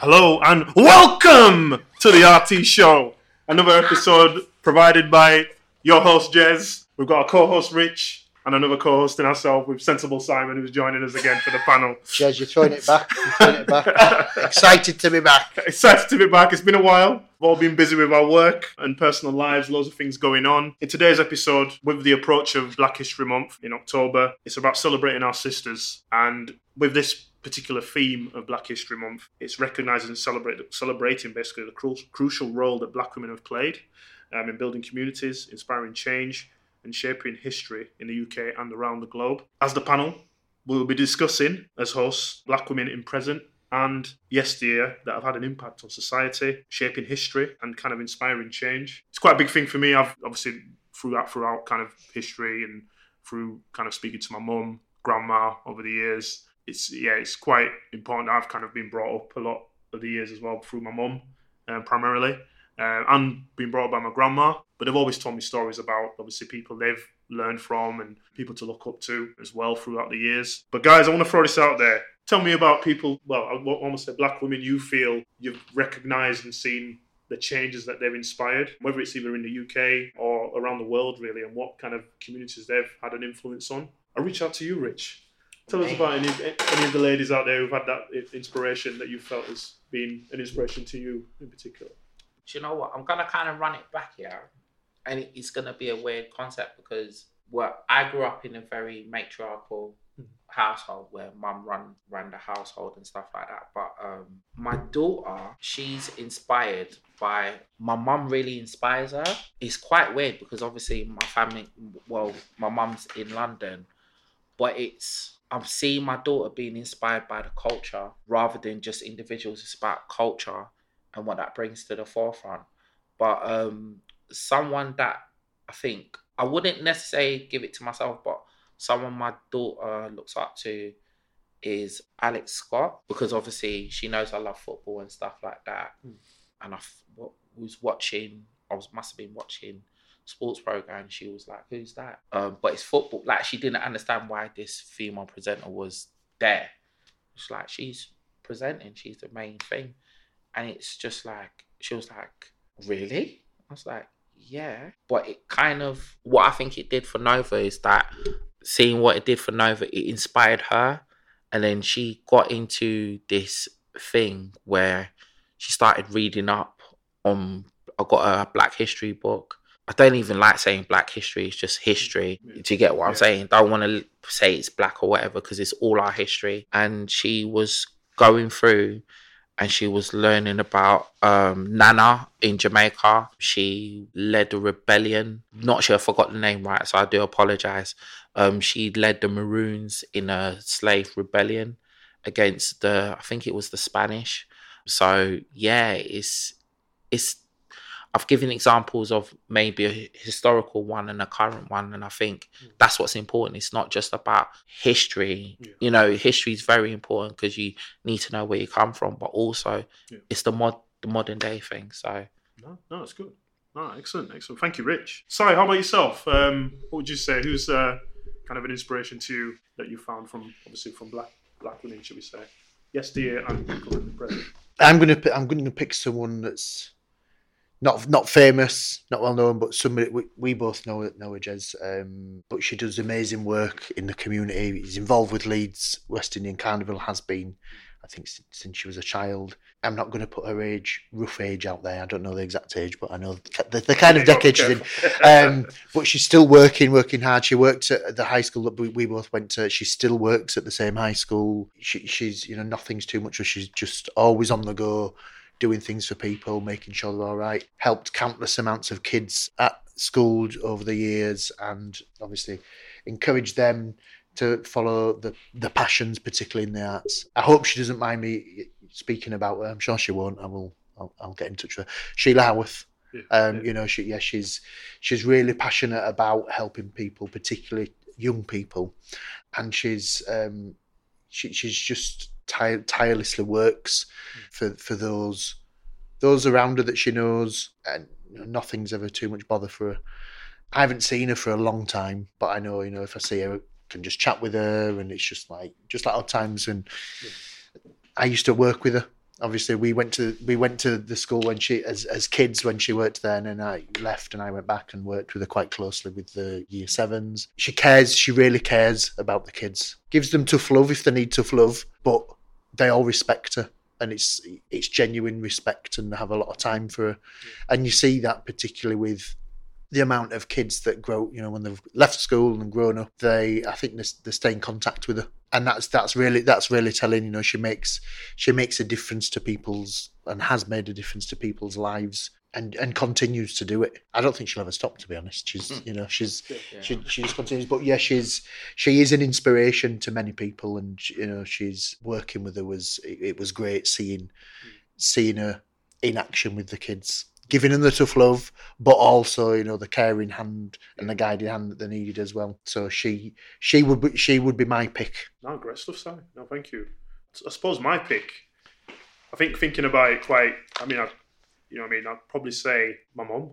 Hello and welcome to the RT Show. Another episode provided by your host Jez. We've got a co-host Rich and another co-host in ourselves with Sensible Simon, who's joining us again for the panel. Jez, you're throwing it back. Excited to be back. Excited to be back. It's been a while. We've all been busy with our work and personal lives, loads of things going on. In today's episode, with the approach of Black History Month in October, it's about celebrating our sisters. And with this particular theme of Black History Month, it's recognising and celebrating basically the crucial role that Black women have played in building communities, inspiring change and shaping history in the UK and around the globe. As the panel, we'll be discussing, as hosts, Black women in present and yesteryear that have had an impact on society, shaping history and kind of inspiring change. It's quite a big thing for me. I've obviously throughout kind of history and through kind of speaking to my mum, grandma over the years, it's quite important. I've kind of been brought up a lot of the years as well through my mum, primarily, and been brought up by my grandma. But they've always told me stories about, obviously, people they've learned from and people to look up to as well throughout the years. But guys, I want to throw this out there. Tell me about people, well, I almost say Black women you feel you've recognised and seen the changes that they've inspired, whether it's either in the UK or around the world, really, and what kind of communities they've had an influence on. I'll reach out to you, Rich. Tell us about any of the ladies out there who've had that inspiration that you felt has been an inspiration to you in particular. Do you know what? I'm going to kind of run it back here. And it's going to be a weird concept because I grew up in a very matriarchal household where mum ran the household and stuff like that. But my daughter, she's inspired by... My mum really inspires her. It's quite weird because obviously my mum's in London. But I'm seeing my daughter being inspired by the culture rather than just individuals. It's about culture and what that brings to the forefront. But someone that I think, I wouldn't necessarily give it to myself, but someone my daughter looks up to is Alex Scott, because obviously she knows I love football and stuff like that. And I must have been watching sports program. She was like, who's that? But it's football. Like, she didn't understand why this female presenter was there. It's like, she's presenting, she's the main thing. And it's just like, she was like, really? I was like, yeah. But it kind of, what I think it did for Nova is that seeing what it did for Nova, it inspired her. And then she got into this thing where she started reading up on, I got a Black history book. I don't even like saying Black history, it's just history. Do you get what I'm saying? Don't want to say it's Black or whatever because it's all our history. And she was going through and she was learning about Nana in Jamaica. She led a rebellion. Not sure if I got the name right, so I do apologise. She led the Maroons in a slave rebellion against I think it was the Spanish. So yeah, it's I've given examples of maybe a historical one and a current one, and I think that's what's important. It's not just about history. Yeah. You know, history is very important because you need to know where you come from, but also it's the modern day thing. So no, that's good. No, excellent. Thank you, Rich. Sorry, how about yourself? What would you say? Who's kind of an inspiration to you that you found from Black women, should we say, yesteryear and current present? I'm gonna pick someone that's not famous, not well known, but somebody we both know her, Jez. But she does amazing work in the community. She's involved with Leeds West Indian Carnival, has been, I think, since she was a child. I'm not going to put her rough age out there. I don't know the exact age, but I know the kind of decade she's in. But she's still working hard. She worked at the high school that we both went to. She still works at the same high school. She's, nothing's too much. She's just always on the go, doing things for people, making sure they're all right. Helped countless amounts of kids at school over the years, and obviously encouraged them to follow the passions, particularly in the arts. I hope she doesn't mind me speaking about her. I'm sure she won't. I'll get in touch with her. Sheila Howarth. She's really passionate about helping people, particularly young people, and she's just tirelessly works for those around her that she knows, and nothing's ever too much bother for her. I haven't seen her for a long time, but I know, if I see her, I can just chat with her, and it's just like odd times. And I used to work with her Obviously, we went to the school when she as kids when she worked there, and then I left and I went back and worked with her quite closely with the year sevens. She cares. She really cares about the kids. Gives them tough love if they need tough love, but they all respect her, and it's genuine respect, and they have a lot of time for her. And you see that particularly with the amount of kids that grow, when they've left school and grown up, I think they stay in contact with her, and that's really telling. She makes a difference to people's, and has made a difference to people's lives, and continues to do it. I don't think she'll ever stop, to be honest. She just continues. But yeah, she is an inspiration to many people, and she's working with her it was great seeing her in action with the kids, giving them the tough love, but also the caring hand and the guiding hand that they needed as well. So she would be my pick. No, great stuff, Sally. No, thank you. I suppose my pick, I think thinking about it quite, I'd probably say my mum.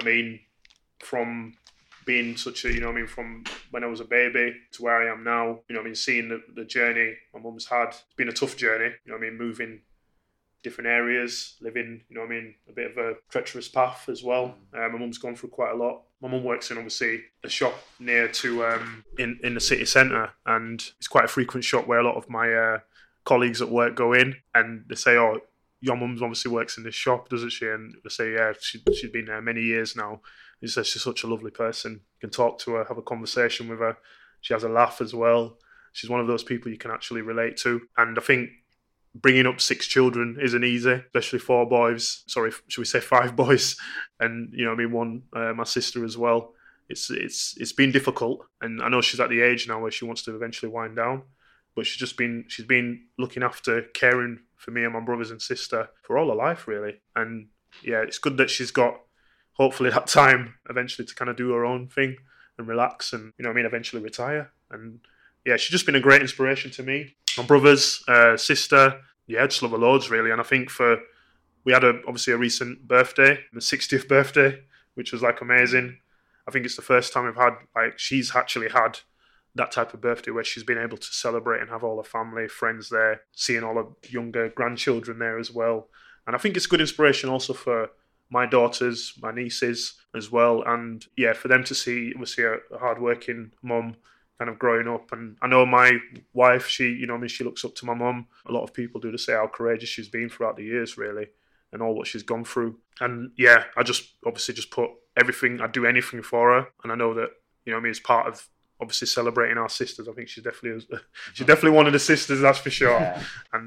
From being such a, from when I was a baby to where I am now, seeing the journey my mum's had. It's been a tough journey, moving different areas, living, a bit of a treacherous path as well. My mum's gone through quite a lot. My mum works in, obviously, a shop near to, in the city centre, and it's quite a frequent shop where a lot of my colleagues at work go in, and they say, oh, your mum's obviously works in this shop, doesn't she? And they say, yeah, she's been there many years now. He says she's such a lovely person. You can talk to her, have a conversation with her. She has a laugh as well. She's one of those people you can actually relate to. And I think bringing up 6 children isn't easy, especially 4 boys. Sorry, should we say 5 boys? And one, my sister as well. It's been difficult, and I know she's at the age now where she wants to eventually wind down. But she's been looking after, caring for me and my brothers and sister for all her life, really. And yeah, it's good that she's got hopefully that time eventually to kind of do her own thing and relax, and eventually retire. And yeah, she's just been a great inspiration to me. My brothers, sister, yeah, I just love her loads, really. And I think we had obviously a recent birthday, the 60th birthday, which was amazing. I think it's the first time she's actually had that type of birthday where she's been able to celebrate and have all her family, friends there, seeing all her younger grandchildren there as well. And I think it's good inspiration also for my daughters, my nieces as well. And yeah, for them to see, obviously, a hardworking mum kind of growing up. And I know my wife, she looks up to my mum. A lot of people do to say how courageous she's been throughout the years, really, and all what she's gone through. And yeah, I just put everything, I'd do anything for her. And I know that, as part of obviously celebrating our sisters, I think she's definitely one of the sisters, that's for sure. Yeah. And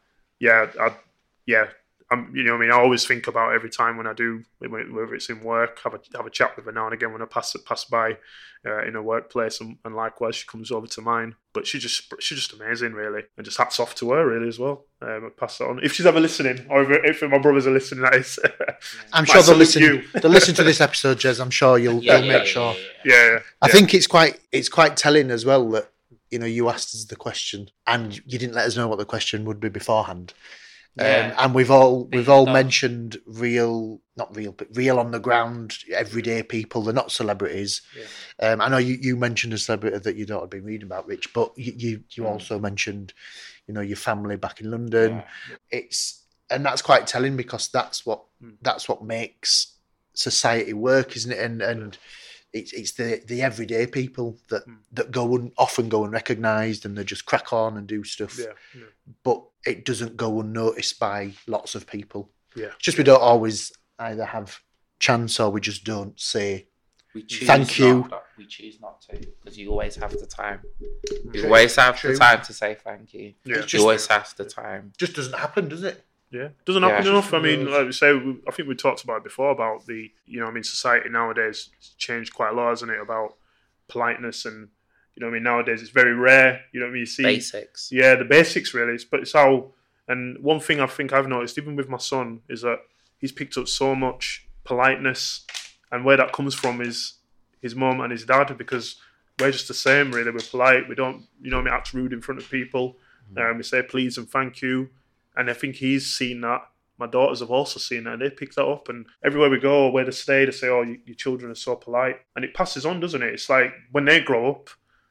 I always think about every time when I do, whether it's in work, have a chat with her now and again when I pass by in her workplace, and likewise she comes over to mine. But she's just amazing, really, and just hats off to her, really, as well. I'll pass that on if she's ever listening, or if my brothers are listening. That is, I'm sure they'll listen. They'll listen to this episode, Jez. I'm sure you'll make sure. Yeah. I think it's quite telling as well that you asked us the question and you didn't let us know what the question would be beforehand. And we've all mentioned real on the ground, everyday people. They're not celebrities. Yeah. I know you mentioned a celebrity that you don't have been reading about, Rich, but you also mentioned, your family back in London. Yeah. And that's quite telling, because that's what makes society work, isn't it? And it's the everyday people that often go unrecognised, and they just crack on and do stuff. Yeah. But it doesn't go unnoticed by lots of people. Yeah. Just we don't always either have chance, or we just don't say thank you. We choose not to, because you always have the time. You always have the time to say thank you. Yeah. You always have the time. Just doesn't happen, does it? Yeah, it doesn't happen enough. I mean, like we say, I think we talked about it before about the, society nowadays has changed quite a lot, hasn't it? About politeness and, nowadays it's very rare. You see basics. Yeah, the basics really. But it's how. And one thing I think I've noticed, even with my son, is that he's picked up so much politeness, and where that comes from is his mum and his dad, because we're just the same. Really, we're polite. We don't, act rude in front of people. We say please and thank you. And I think he's seen that. My daughters have also seen that, and they pick that up. And everywhere we go, where they stay, they say, oh, your children are so polite. And it passes on, doesn't it? It's like when they grow up,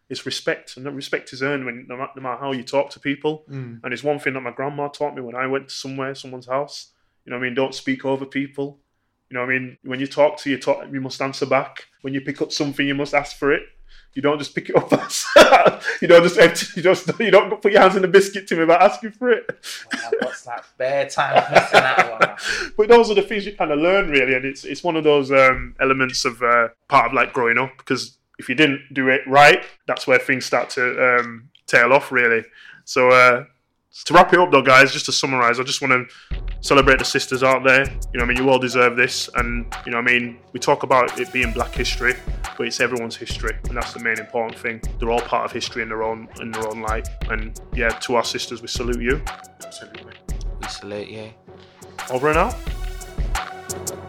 it's respect, and that respect is earned when no matter how you talk to people. And it's one thing that my grandma taught me when I went to someone's house. You know what I mean? Don't speak over people. You know what I mean? When you talk, you must answer back. When you pick up something, you must ask for it. You don't just pick it up. You don't just empty. You don't put your hands in the biscuit to me without asking for it. What's that bare time missing out on? But those are the things you kind of learn, really, and it's one of those elements of part of like growing up. Because if you didn't do it right, that's where things start to tail off, really. So to wrap it up, though, guys, just to summarise, I just want to celebrate the sisters out there. You know what I mean? You all deserve this, and you know what I mean? We talk about it being Black history, but it's everyone's history, and that's the main important thing. They're all part of history in their own light, and yeah, to our sisters, we salute you. Absolutely. We salute you. Over and out.